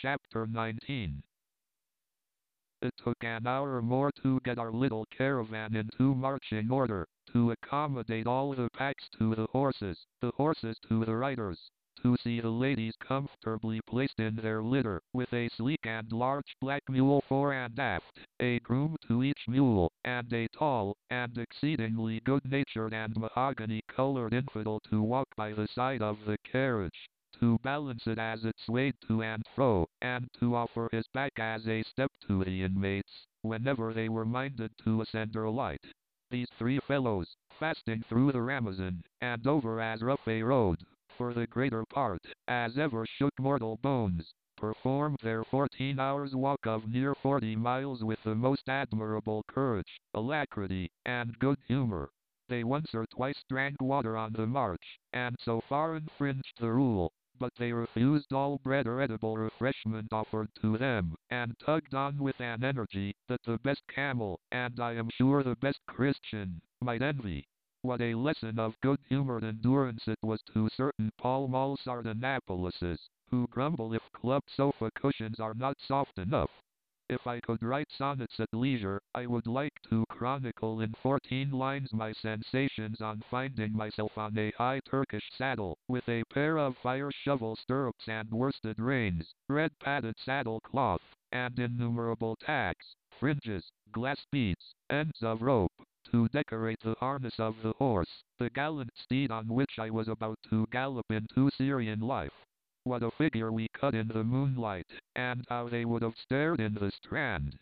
Chapter 19. It took an hour more to get our little caravan into marching order, to accommodate all the packs to the horses to the riders, to see the ladies comfortably placed in their litter, with a sleek and large black mule fore and aft, a groom to each mule, and a tall, and exceedingly good-natured and mahogany-colored infidel to walk by the side of the carriage, to balance it as it swayed to and fro, and to offer his back as a step to the inmates, whenever they were minded to ascend or alight. These three fellows, fasting through the Ramazan, and over as rough a road, for the greater part, as ever shook mortal bones, performed their 14 hours' walk of near 40 miles with the most admirable courage, alacrity, and good humor. They once or twice drank water on the march, and so far infringed the rule, but they refused all bread or edible refreshment offered to them, and tugged on with an energy that the best camel, and I am sure the best Christian, might envy. What a lesson of good-humored endurance it was to certain Pall Mall Sardanapalises, who grumble if club sofa cushions are not soft enough. If I could write sonnets at leisure, I would like to chronicle in 14 lines my sensations on finding myself on a high Turkish saddle, with a pair of fire-shovel stirrups and worsted reins, red padded saddle cloth, and innumerable tags, fringes, glass beads, ends of rope, to decorate the harness of the horse, the gallant steed on which I was about to gallop into Syrian life. What a figure we cut in the moonlight, and how they would have stared in the Strand.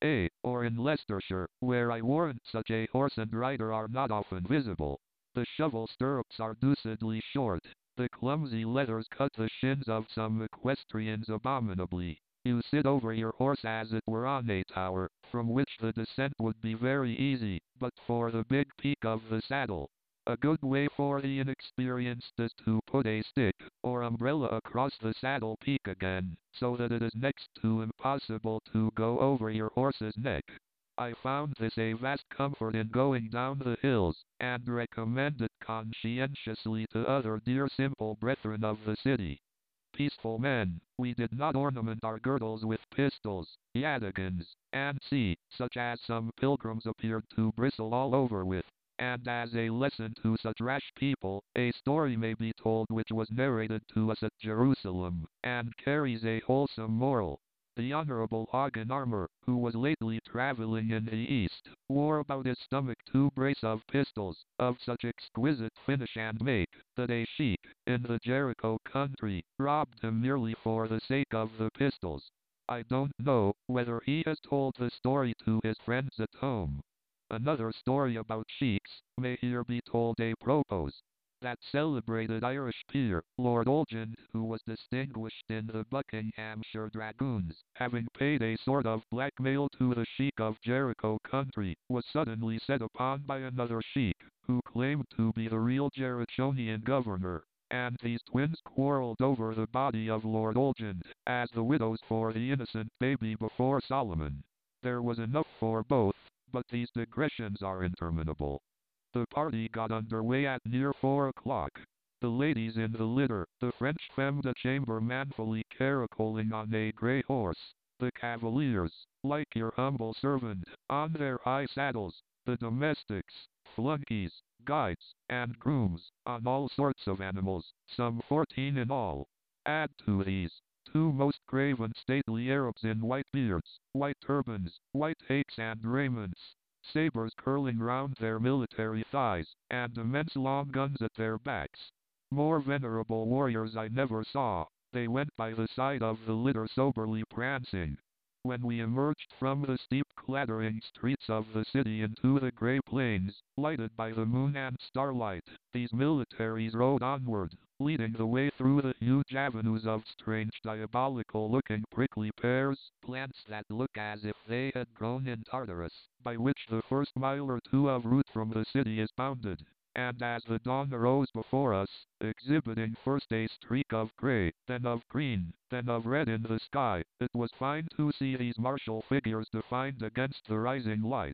Or in Leicestershire, where I warrant such a horse and rider are not often visible. The shovel stirrups are deucedly short. The clumsy leathers cut the shins of some equestrians abominably. You sit over your horse as it were on a tower, from which the descent would be very easy, but for the big peak of the saddle. A good way for the inexperienced is to put a stick, or umbrella across the saddle peak again, so that it is next to impossible to go over your horse's neck. I found this a vast comfort in going down the hills, and recommend it conscientiously to other dear simple brethren of the city. Peaceful men, we did not ornament our girdles with pistols, yataghans, and such as some pilgrims appeared to bristle all over with. And as a lesson to such rash people, a story may be told which was narrated to us at Jerusalem, and carries a wholesome moral. The Honorable Hagen Armour, who was lately traveling in the East, wore about his stomach 2 brace of pistols, of such exquisite finish and make, that a sheik, in the Jericho country, robbed him merely for the sake of the pistols. I don't know whether he has told the story to his friends at home. Another story about sheiks may here be told a propos. That celebrated Irish peer, Lord Olgin, who was distinguished in the Buckinghamshire Dragoons, having paid a sort of blackmail to the sheik of Jericho country, was suddenly set upon by another sheik, who claimed to be the real Jerichonian governor, and these twins quarreled over the body of Lord Olgin, as the widows for the innocent baby before Solomon. There was enough for both, but these digressions are interminable. The party got under way at near 4 o'clock. The ladies in the litter, the French femme de chambre manfully caracoling on a grey horse, the cavaliers, like your humble servant, on their high saddles, the domestics, flunkies, guides, and grooms, on all sorts of animals, some 14 in all. Add to these, 2 most grave and stately Arabs in white beards, white turbans, white hakes and raiments, sabers curling round their military thighs, and immense long guns at their backs. More venerable warriors I never saw. They went by the side of the litter soberly prancing. When we emerged from the steep clattering streets of the city into the grey plains, lighted by the moon and starlight, these militaries rode onward, leading the way through the huge avenues of strange diabolical-looking prickly pears, plants that look as if they had grown in Tartarus, by which the first mile or 2 of route from the city is bounded. And as the dawn arose before us, exhibiting first a streak of grey, then of green, then of red in the sky, it was fine to see these martial figures defined against the rising light.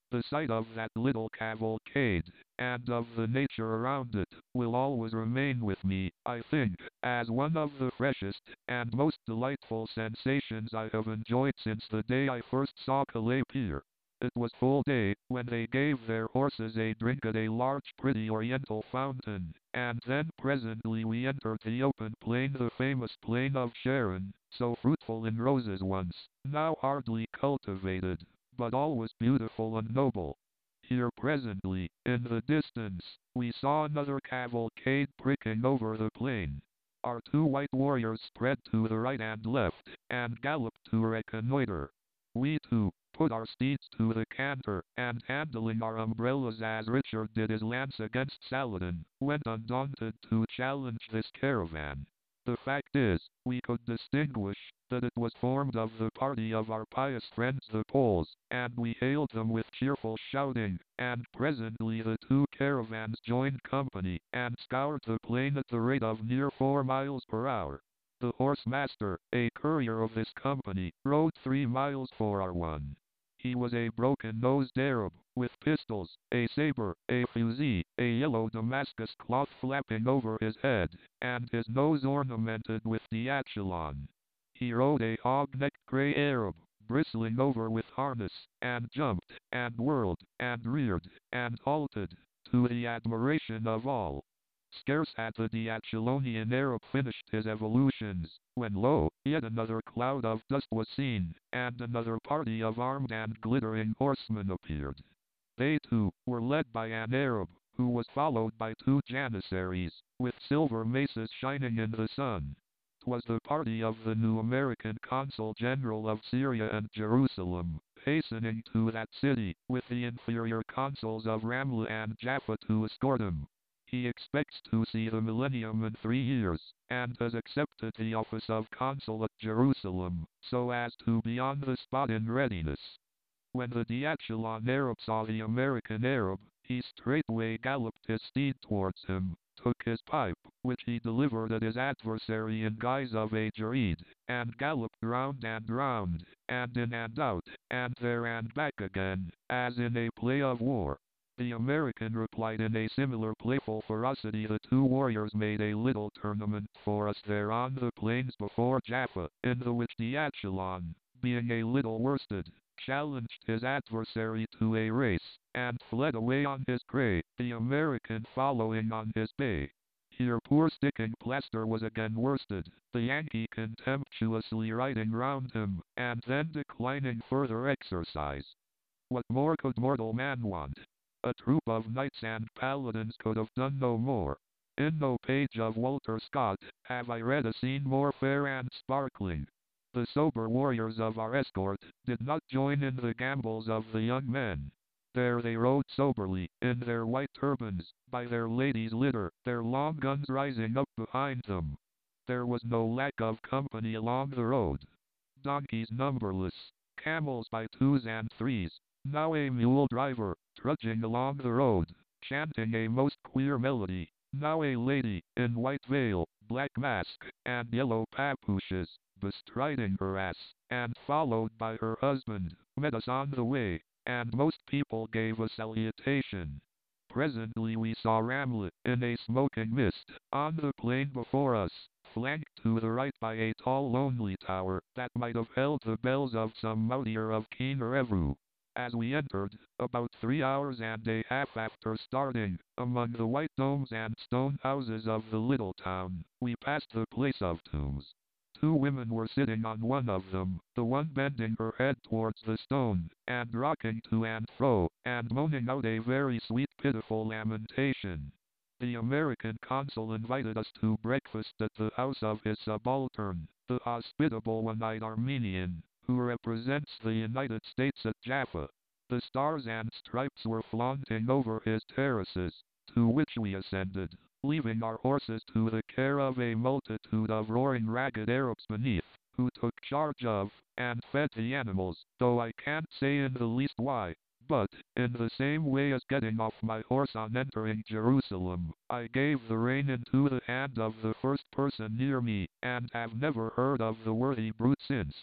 The sight of that little cavalcade, and of the nature around it, will always remain with me, I think, as one of the freshest and most delightful sensations I have enjoyed since the day I first saw Calais Pier. It was full day when they gave their horses a drink at a large pretty oriental fountain, and then presently we entered the open plain, the famous plain of Sharon, so fruitful in roses once, now hardly cultivated, but always beautiful and noble. Here presently, in the distance, we saw another cavalcade pricking over the plain. Our two white warriors spread to the right and left, and galloped to reconnoiter. We too put our steeds to the canter, and handling our umbrellas as Richard did his lance against Saladin, went undaunted to challenge this caravan. The fact is, we could distinguish that it was formed of the party of our pious friends the Poles, and we hailed them with cheerful shouting, and presently the two caravans joined company, and scoured the plain at the rate of near 4 miles per hour. The horse master, a courier of this company, rode 3 miles for our one. He was a broken-nosed Arab, with pistols, a saber, a fusee, a yellow Damascus cloth flapping over his head, and his nose ornamented with diachylon. He rode a hog-necked grey Arab, bristling over with harness, and jumped, and whirled, and reared, and halted, to the admiration of all. Scarce had the Diachylonian Arab finished his evolutions, when lo, yet another cloud of dust was seen, and another party of armed and glittering horsemen appeared. They too were led by an Arab, who was followed by two Janissaries, with silver maces shining in the sun. 'Twas the party of the new American Consul General of Syria and Jerusalem, hastening to that city, with the inferior consuls of Ramla and Jaffa to escort him. He expects to see the millennium in 3 years, and has accepted the office of consul at Jerusalem, so as to be on the spot in readiness. When the Diachylon Arab saw the American Arab, he straightway galloped his steed towards him, took his pipe, which he delivered at his adversary in guise of a Jareed, and galloped round and round, and in and out, and there and back again, as in a play of war. The American replied in a similar playful ferocity. The two warriors made a little tournament for us there on the plains before Jaffa, in the which Diachylon, being a little worsted, challenged his adversary to a race, and fled away on his prey, the American following on his bay. Here poor Sticking Plaster was again worsted, the Yankee contemptuously riding round him, and then declining further exercise. What more could mortal man want? A troop of knights and paladins could have done no more. In no page of Walter Scott have I read a scene more fair and sparkling. The sober warriors of our escort did not join in the gambols of the young men. There they rode soberly, in their white turbans, by their ladies' litter, their long guns rising up behind them. There was no lack of company along the road. Donkeys numberless, camels by twos and threes, now a mule driver, trudging along the road, chanting a most queer melody, now a lady, in white veil, black mask, and yellow papooses, bestriding her ass, and followed by her husband, met us on the way, and most people gave a salutation. Presently we saw Ramlet, in a smoking mist, on the plain before us, flanked to the right by a tall lonely tower, that might have held the bells of some mountier of keen Erevu. As we entered, about 3 hours and a half after starting, among the white domes and stone houses of the little town, we passed the place of tombs. Two women were sitting on one of them, the one bending her head towards the stone, and rocking to and fro, and moaning out a very sweet pitiful lamentation. The American consul invited us to breakfast at the house of his subaltern, the hospitable one-eyed Armenian, who represents the United States at Jaffa. The stars and stripes were flaunting over his terraces, to which we ascended, leaving our horses to the care of a multitude of roaring ragged Arabs beneath, who took charge of, and fed the animals, though I can't say in the least why. But, in the same way as getting off my horse on entering Jerusalem, I gave the rein into the hand of the first person near me, and have never heard of the worthy brute since.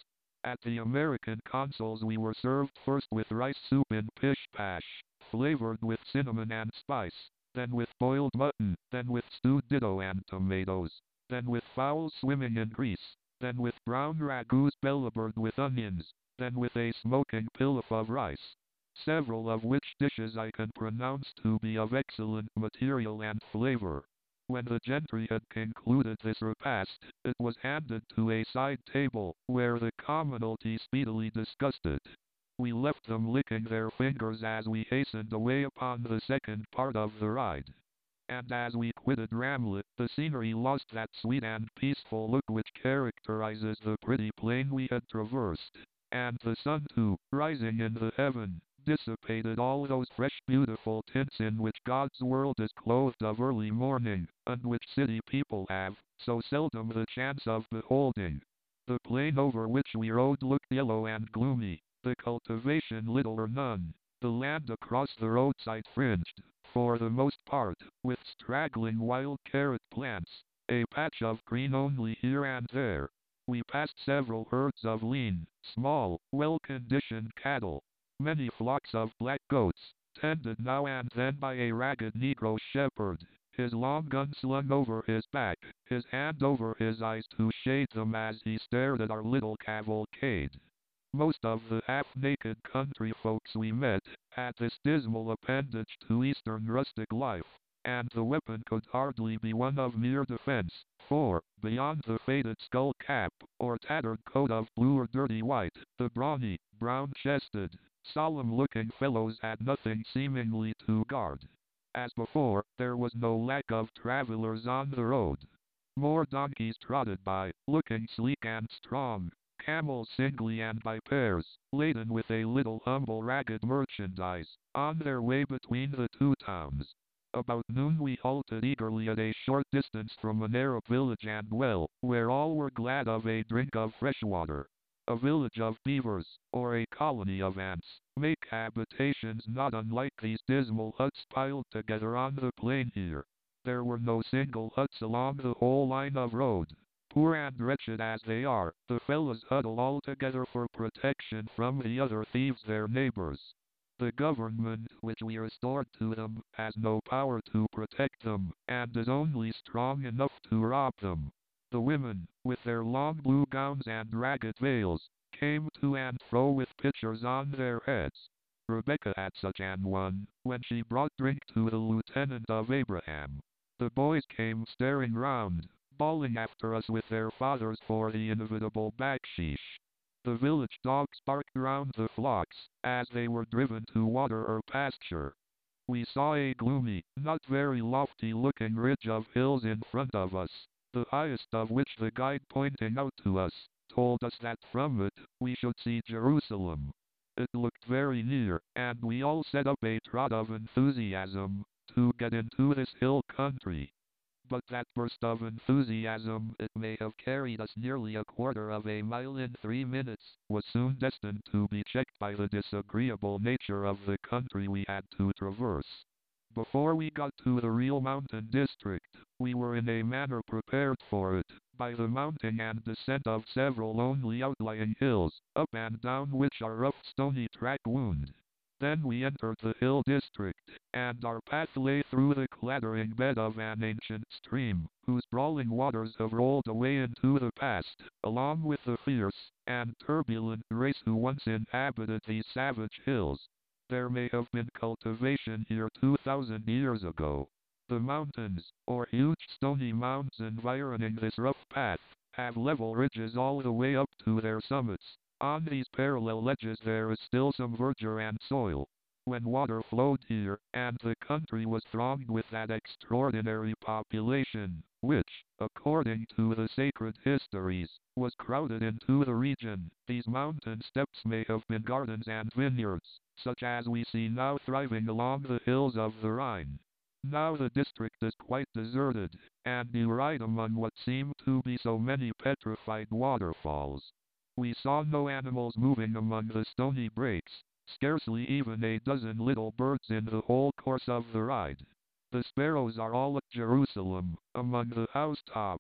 At the American consoles we were served first with rice soup in pish-pash, flavored with cinnamon and spice, then with boiled mutton, then with stewed ditto and tomatoes, then with fowls swimming in grease, then with brown ragouts bellabored with onions, then with a smoking pilaf of rice, several of which dishes I can pronounce to be of excellent material and flavor. When the gentry had concluded this repast, it was handed to a side table, where the commonalty speedily discussed it. We left them licking their fingers as we hastened away upon the second part of the ride. And as we quitted Ramlet, the scenery lost that sweet and peaceful look which characterizes the pretty plain we had traversed, and the sun too, rising in the heaven, dissipated all those fresh beautiful tints in which God's world is clothed of early morning, and which city people have so seldom the chance of beholding. The plain over which we rode looked yellow and gloomy, the cultivation little or none, the land across the roadside fringed, for the most part, with straggling wild carrot plants, a patch of green only here and there. We passed several herds of lean, small, well-conditioned cattle, many flocks of black goats, tended now and then by a ragged Negro shepherd, his long gun slung over his back, his hand over his eyes to shade them as he stared at our little cavalcade. Most of the half-naked country folks we met had this dismal appendage to Eastern rustic life, and the weapon could hardly be one of mere defense, for, beyond the faded skull cap, or tattered coat of blue or dirty white, the brawny, brown-chested, solemn-looking fellows had nothing seemingly to guard. As before, there was no lack of travelers on the road. More donkeys trotted by, looking sleek and strong, camels singly and by pairs, laden with a little humble ragged merchandise, on their way between the two towns. About noon we halted eagerly at a short distance from an Arab village and well, where all were glad of a drink of fresh water. A village of beavers, or a colony of ants, make habitations not unlike these dismal huts piled together on the plain here. There were no single huts along the whole line of road. Poor and wretched as they are, the fellows huddle all together for protection from the other thieves their neighbors. The government which we restored to them has no power to protect them, and is only strong enough to rob them. The women, with their long blue gowns and ragged veils, came to and fro with pitchers on their heads. Rebecca had such an one, when she brought drink to the lieutenant of Abraham. The boys came staring round, bawling after us with their fathers for the inevitable backsheesh. The village dogs barked round the flocks, as they were driven to water or pasture. We saw a gloomy, not very lofty-looking ridge of hills in front of us, the highest of which the guide pointing out to us, told us that from it, we should see Jerusalem. It looked very near, and we all set up a trot of enthusiasm, to get into this hill country. But that burst of enthusiasm, it may have carried us nearly a quarter of a mile in 3 minutes, was soon destined to be checked by the disagreeable nature of the country we had to traverse. Before we got to the real mountain district, we were in a manner prepared for it, by the mounting and descent of several lonely outlying hills, up and down which our rough stony track wound. Then we entered the hill district, and our path lay through the clattering bed of an ancient stream, whose brawling waters have rolled away into the past, along with the fierce and turbulent race who once inhabited these savage hills. There may have been cultivation here 2,000 years ago. The mountains, or huge stony mounds environing this rough path, have level ridges all the way up to their summits. On these parallel ledges there is still some verdure and soil. When water flowed here, and the country was thronged with that extraordinary population, which, according to the sacred histories, was crowded into the region, these mountain steppes may have been gardens and vineyards, such as we see now thriving along the hills of the Rhine. Now the district is quite deserted, and you ride among what seem to be so many petrified waterfalls. We saw no animals moving among the stony breaks, scarcely even a dozen little birds in the whole course of the ride. The sparrows are all at Jerusalem, among the housetops,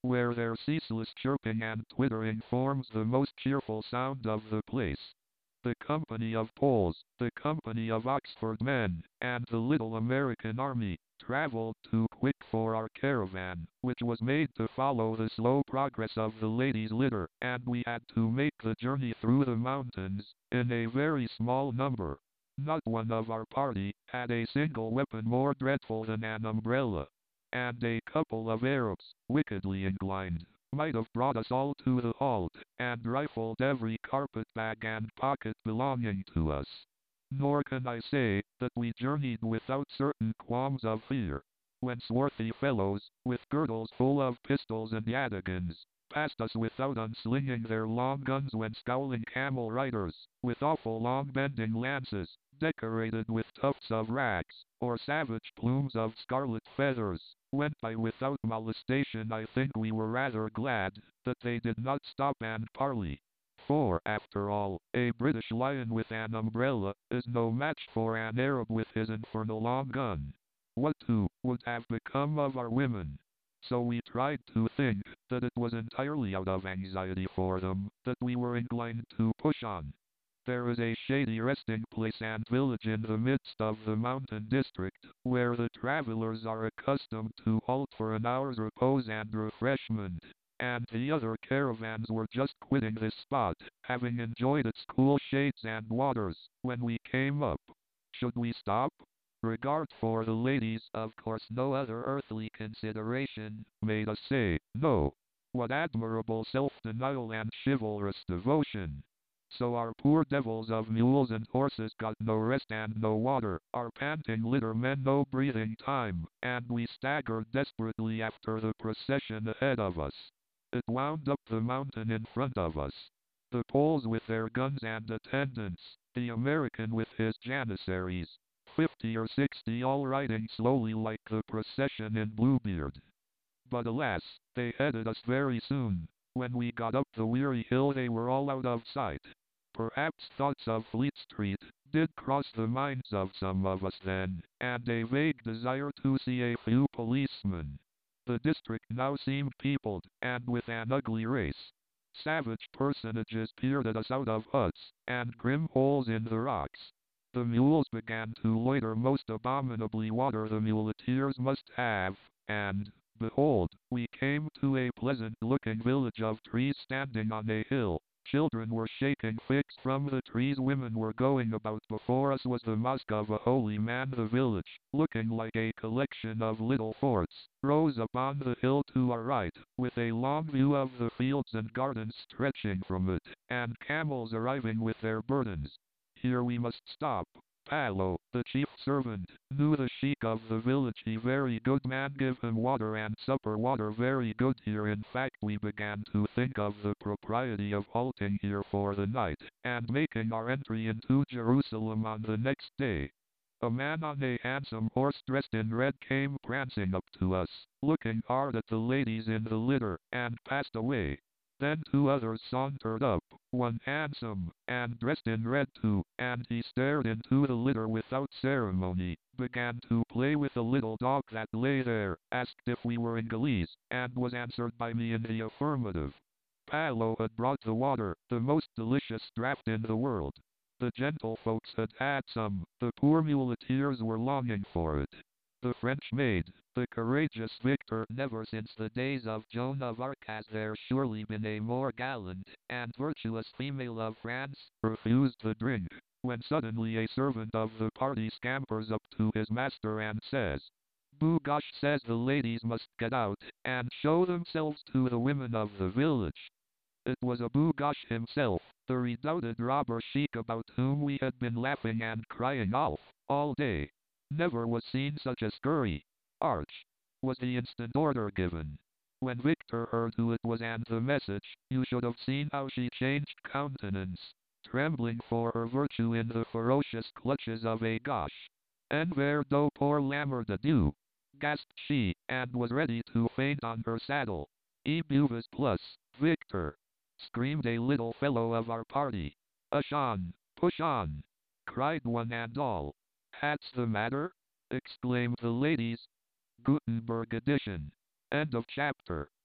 where their ceaseless chirping and twittering forms the most cheerful sound of the place. The company of Poles, the company of Oxford men, and the little American army, traveled too quick for our caravan, which was made to follow the slow progress of the ladies' litter, and we had to make the journey through the mountains, in a very small number. Not one of our party had a single weapon more dreadful than an umbrella, and a couple of Arabs, wickedly inclined, might have brought us all to the halt, and rifled every carpet-bag and pocket belonging to us. Nor can I say that we journeyed without certain qualms of fear, when swarthy fellows, with girdles full of pistols and yataghans, passed us without unslinging their long guns, when scowling camel riders, with awful long bending lances, decorated with tufts of rags, or savage plumes of scarlet feathers, went by without molestation. I think we were rather glad that they did not stop and parley. For, after all, a British lion with an umbrella is no match for an Arab with his infernal long gun. What, too, would have become of our women? So we tried to think that it was entirely out of anxiety for them that we were inclined to push on. There is a shady resting place and village in the midst of the mountain district, where the travelers are accustomed to halt for an hour's repose and refreshment, and the other caravans were just quitting this spot, having enjoyed its cool shades and waters, when we came up. Should we stop? Regard for the ladies, of course no other earthly consideration, made us say, no. What admirable self-denial and chivalrous devotion! So our poor devils of mules and horses got no rest and no water, our panting litter men no breathing time, and we staggered desperately after the procession ahead of us. It wound up the mountain in front of us. The Poles with their guns and attendants, the American with his janissaries, 50 or 60 all riding slowly like the procession in Bluebeard. But alas, they headed us very soon. When we got up the weary hill they were all out of sight. Perhaps thoughts of Fleet Street did cross the minds of some of us then, and a vague desire to see a few policemen. The district now seemed peopled, and with an ugly race. Savage personages peered at us out of huts, and grim holes in the rocks. The mules began to loiter most abominably. Water the muleteers must have, and, behold, we came to a pleasant-looking village of trees standing on a hill. Children were shaking figs from the trees. Women were going about. Before us was the mosque of a holy man. The village, looking like a collection of little forts, rose upon the hill to our right, with a long view of the fields and gardens stretching from it, and camels arriving with their burdens. Here we must stop. Palo, the chief servant, knew the sheik of the village. He very good man, give him water and supper. Water very good here. In fact, we began to think of the propriety of halting here for the night, and making our entry into Jerusalem on the next day. A man on a handsome horse dressed in red came prancing up to us, looking hard at the ladies in the litter, and passed away. Then two others sauntered up, one handsome, and dressed in red too, and he stared into the litter without ceremony, began to play with a little dog that lay there, asked if we were Ingolese, and was answered by me in the affirmative. Palo had brought the water, the most delicious draught in the world. The gentlefolks had had some, the poor muleteers were longing for it. The French maid, the courageous Victor. Never since the days of Joan of Arc has there surely been a more gallant and virtuous female of France, refused the drink, when suddenly a servant of the party scampers up to his master and says, Bougosh says the ladies must get out, and show themselves to the women of the village. It was Abu Ghosh himself, the redoubted robber sheik about whom we had been laughing and crying all day. Never was seen such a scurry. Arch, was the instant order given. When Victor heard who it was and the message, you should have seen how she changed countenance, trembling for her virtue in the ferocious clutches of a Ghosh. Envers do pour l'amour de Dieu, gasped she, and was ready to faint on her saddle. E Buvis plus, Victor, screamed a little fellow of our party. Push on, cried one and all. Hat's the matter? Exclaimed the ladies. Gutenberg edition. End of chapter.